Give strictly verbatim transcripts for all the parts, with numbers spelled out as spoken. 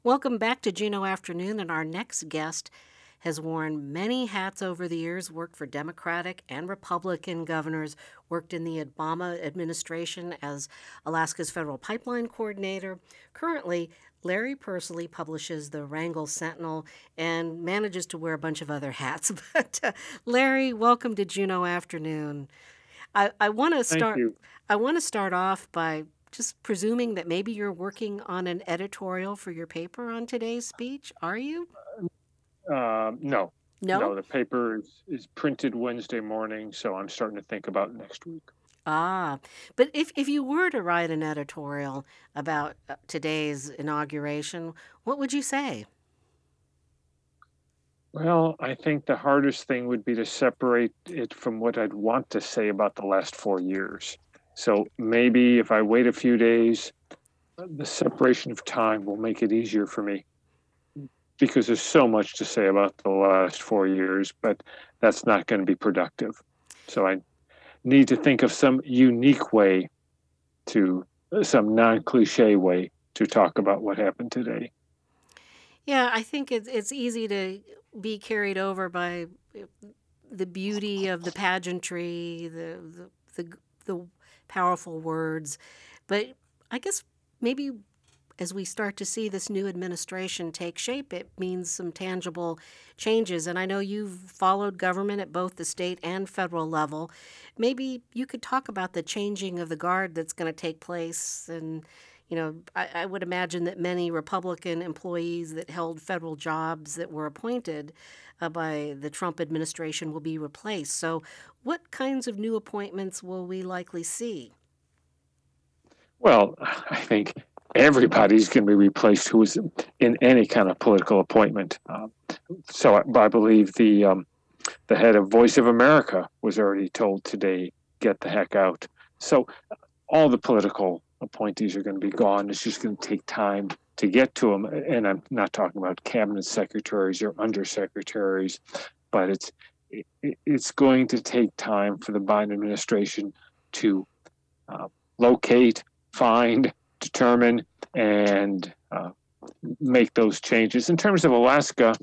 Welcome back to Juneau Afternoon, and our next guest has worn many hats over the years, worked for Democratic and Republican governors, worked in the Obama administration as Alaska's federal pipeline coordinator. Currently, Larry Persily publishes the Wrangell Sentinel and manages to wear a bunch of other hats. But uh, Larry, welcome to Juneau Afternoon. I, I want to Thank start. you. I want to start off by just presuming that maybe you're working on an editorial for your paper on today's speech. Are you? Um, no, No? no, the paper is, is printed Wednesday morning, so I'm starting to think about next week. Ah, but if, if you were to write an editorial about uh, today's inauguration, what would you say? Well, I think the hardest thing would be to separate it from what I'd want to say about the last four years. So maybe if I wait a few days, the separation of time will make it easier for me because there's so much to say about the last four years, but that's not going to be productive. So I need to think of some unique way to, some non cliche way to talk about what happened today. Yeah, I think it's it's easy to be carried over by the beauty of the pageantry, the the the, the powerful words, but I guess maybe as we start to see this new administration take shape, it means some tangible changes. And I know you've followed government at both the state and federal level. Maybe you could talk about the changing of the guard that's going to take place. And, you know, I, I would imagine that many Republican employees that held federal jobs that were appointed uh, by the Trump administration will be replaced. So, what kinds of new appointments will we likely see? Well, I think everybody's going to be replaced who is in any kind of political appointment. Um, so I, I believe the um, the head of Voice of America was already told today, get the heck out. So all the political appointees are going to be gone. It's just going to take time to get to them. And I'm not talking about cabinet secretaries or undersecretaries, but it's it, it's going to take time for the Biden administration to uh, locate, find, determine, and uh, make those changes. In terms of Alaska,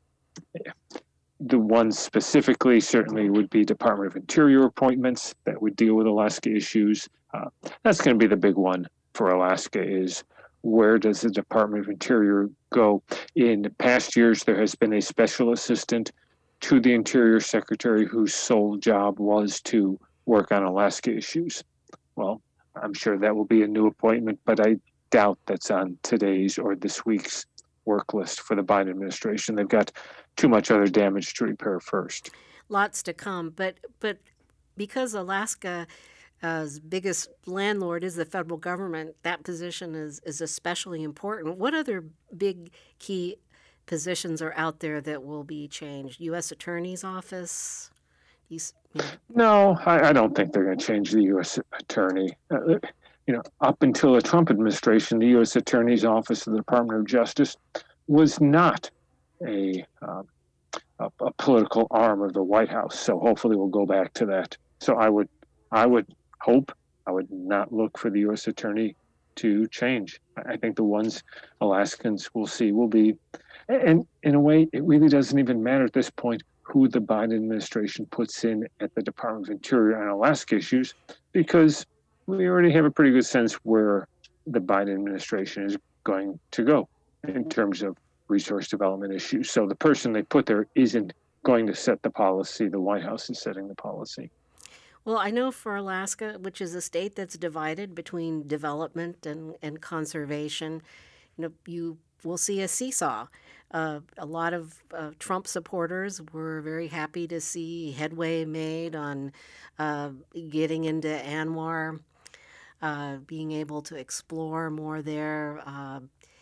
the ones specifically certainly would be Department of Interior appointments that would deal with Alaska issues. Uh, that's going to be the big one for Alaska is where does the Department of Interior go? In past years, there has been a special assistant to the Interior Secretary whose sole job was to work on Alaska issues. Well, I'm sure that will be a new appointment, but I doubt that's on today's or this week's work list for the Biden administration. They've got too much other damage to repair first. Lots to come, but but because Alaska's biggest landlord is the federal government, that position is is especially important. What other big key positions are out there that will be changed? U S Attorney's Office. You, you know. No, I, I don't think they're going to change the U S Attorney. Uh, you know, up until the Trump administration, the U S Attorney's Office of the Department of Justice was not a, uh, a a political arm of the White House. So hopefully we'll go back to that. So I would I would hope I would not look for the U S Attorney to change. I think the ones Alaskans will see will be, and in a way, it really doesn't even matter at this point who the Biden administration puts in at the Department of Interior on Alaska issues, because we already have a pretty good sense where the Biden administration is going to go in terms of resource development issues. So the person they put there isn't going to set the policy. The White House is setting the policy. Well, I know for Alaska, which is a state that's divided between development and, and conservation, you know, you will see a seesaw. Uh, a lot of uh, Trump supporters were very happy to see headway made on uh, getting into ANWR, uh, being able to explore more there. Uh,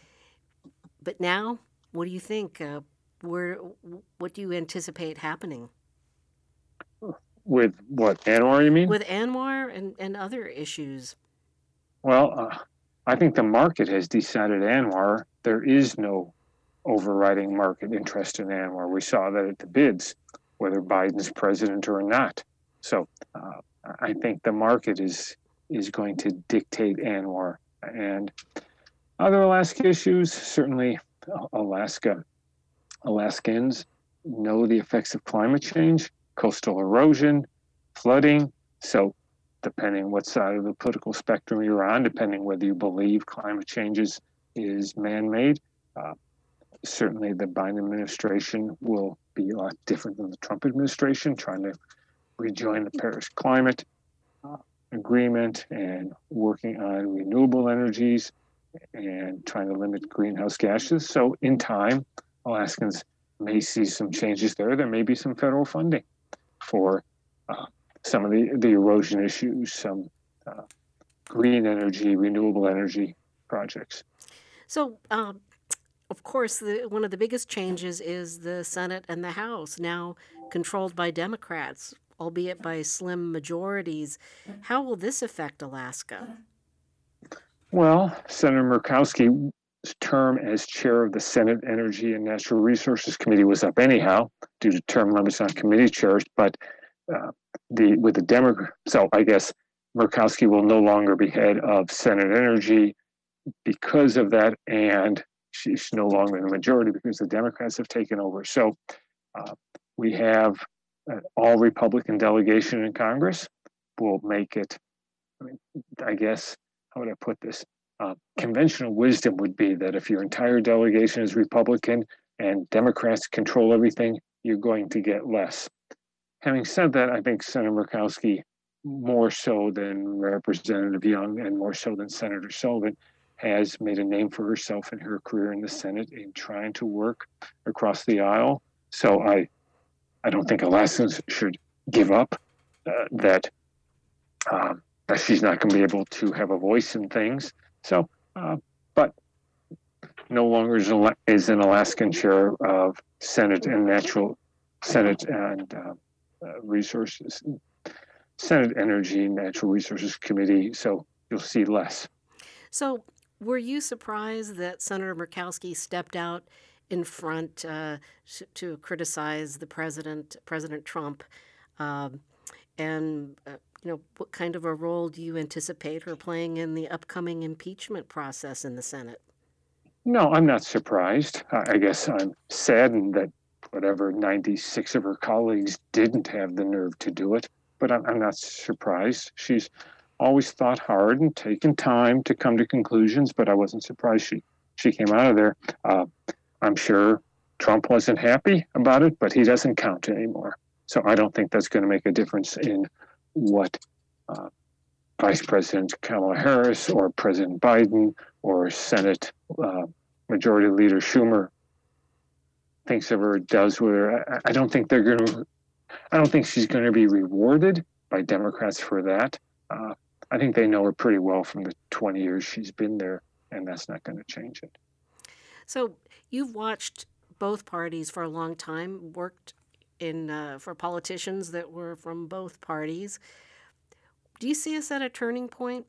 but now, what do you think? Uh, where, what do you anticipate happening? With what, ANWR, you mean? With ANWR and, and other issues. Well, uh, I think the market has decided ANWR. There is no overriding market interest in ANWR. We saw that at the bids, whether Biden's president or not. So uh, I think the market is is going to dictate ANWR. And other Alaska issues, certainly Alaska. Alaskans know the effects of climate change, coastal erosion, flooding. So, depending what side of the political spectrum you're on, depending whether you believe climate change is, is man-made, uh, certainly the Biden administration will be a lot different than the Trump administration, trying to rejoin the Paris Climate uh, Agreement and working on renewable energies and trying to limit greenhouse gases. So in time, Alaskans may see some changes there. There may be some federal funding for uh, some of the, the erosion issues, some uh, green energy, renewable energy projects. So, um, of course, the, one of the biggest changes is the Senate and the House, now controlled by Democrats, albeit by slim majorities. How will this affect Alaska? Well, Senator Murkowski's term as chair of the Senate Energy and Natural Resources Committee was up anyhow due to term limits on committee chairs. But uh, the with the Democrat, so I guess Murkowski will no longer be head of Senate Energy because of that, and she's no longer in the majority because the Democrats have taken over. So uh, we have an all Republican delegation in Congress. Will make it, I mean, I guess, how would I put this? Uh, conventional wisdom would be that if your entire delegation is Republican and Democrats control everything, you're going to get less. Having said that, I think Senator Murkowski, more so than Representative Young and more so than Senator Sullivan, has made a name for herself in her career in the Senate in trying to work across the aisle. So I, I don't think Alaskans should give up uh, that. Um, that she's not going to be able to have a voice in things. So, uh, but no longer is, is an Alaskan chair of Senate and Natural Senate and uh, uh, Resources, Senate Energy and Natural Resources Committee. So you'll see less. So, were you surprised that Senator Murkowski stepped out in front uh, to criticize the president, President Trump, um, and uh, you know, what kind of a role do you anticipate her playing in the upcoming impeachment process in the Senate? No, I'm not surprised. I guess I'm saddened that whatever ninety-six of her colleagues didn't have the nerve to do it, but I'm, I'm not surprised. She's always thought hard and taken time to come to conclusions, but I wasn't surprised she, she came out of there. Uh, I'm sure Trump wasn't happy about it, but he doesn't count anymore. So I don't think that's going to make a difference in what uh, Vice President Kamala Harris or President Biden or Senate uh, Majority Leader Schumer thinks of her, does with her. I, I don't think they're going to. I don't think she's going to be rewarded by Democrats for that. Uh, I think they know her pretty well from the twenty years she's been there, and that's not going to change it. So you've watched both parties for a long time, worked in uh, for politicians that were from both parties. Do you see us at a turning point?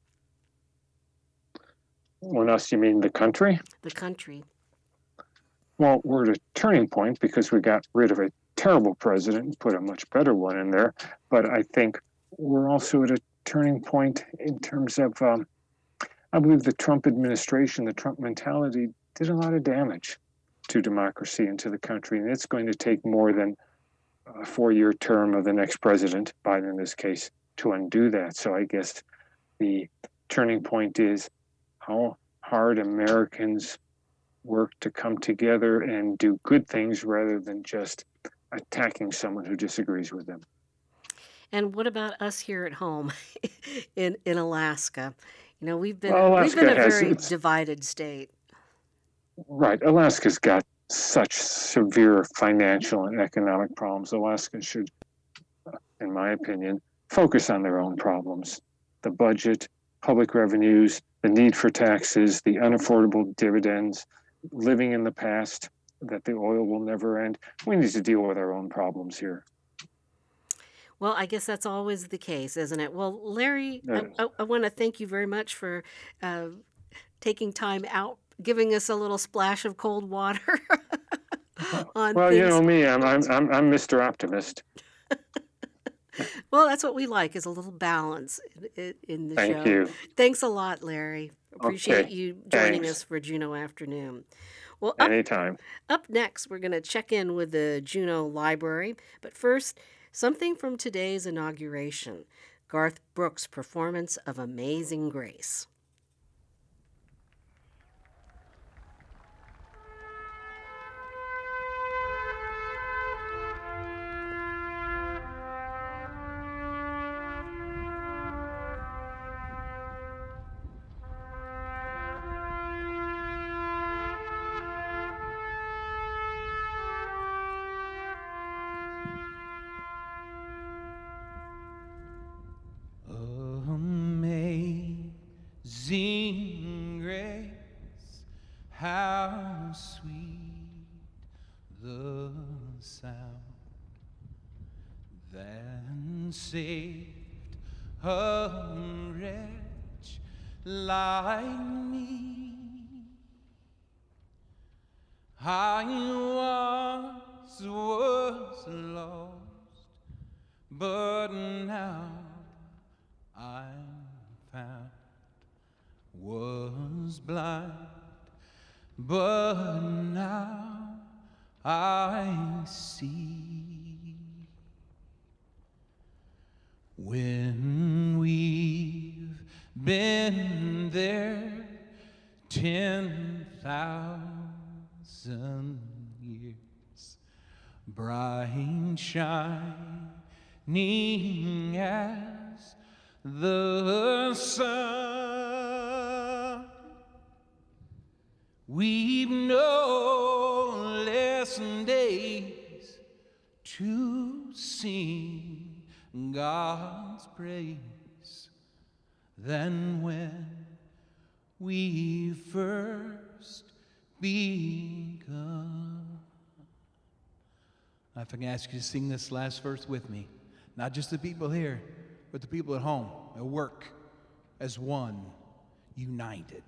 What else? You mean the country? The country. Well, we're at a turning point because we got rid of a terrible president and put a much better one in there. But I think we're also at a turning point in terms of, um, I believe the Trump administration, the Trump mentality did a lot of damage to democracy and to the country. And it's going to take more than a four-year term of the next president, Biden in this case, to undo that. So I guess the turning point is how hard Americans work to come together and do good things rather than just attacking someone who disagrees with them. And what about us here at home in in Alaska? You know, we've been well, we've been a has, very divided state. Right. Alaska's got such severe financial and economic problems. Alaska should, in my opinion, focus on their own problems. The budget, public revenues, the need for taxes, the unaffordable dividends, living in the past, that the oil will never end. We need to deal with our own problems here. Well, I guess that's always the case, isn't it? Well, Larry, Yes. I, I, I want to thank you very much for uh, taking time out, giving us a little splash of cold water on Well, things. you know me, I'm I'm I'm, I'm Mister Optimist. Well, that's what we like, is a little balance in, in the Thank show. you. Thanks a lot, Larry. Appreciate Okay, you joining thanks. us for Juneau Afternoon. Well, up, Anytime. up next, we're going to check in with the Juneau Library. But first, something from today's inauguration, Garth Brooks' performance of Amazing Grace. Amazing grace, how sweet the sound that saved a wretch like me. I once was lost, but now I'm found. Was blind, but now I see. When we've been there ten thousand years, bright shining as the sun, we've no less days to sing God's praise than when we first begun. If I can ask you to sing this last verse with me, not just the people here, but the people at home, at work, as one, united.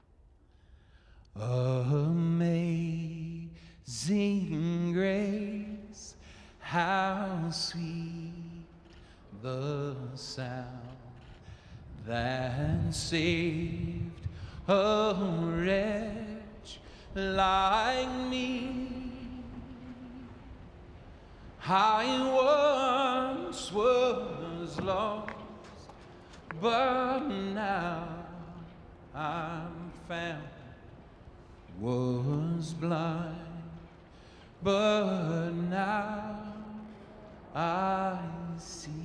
Amazing grace, how sweet the sound that saved a wretch like me. I once was lost, but now I'm found. Was blind, but now I see.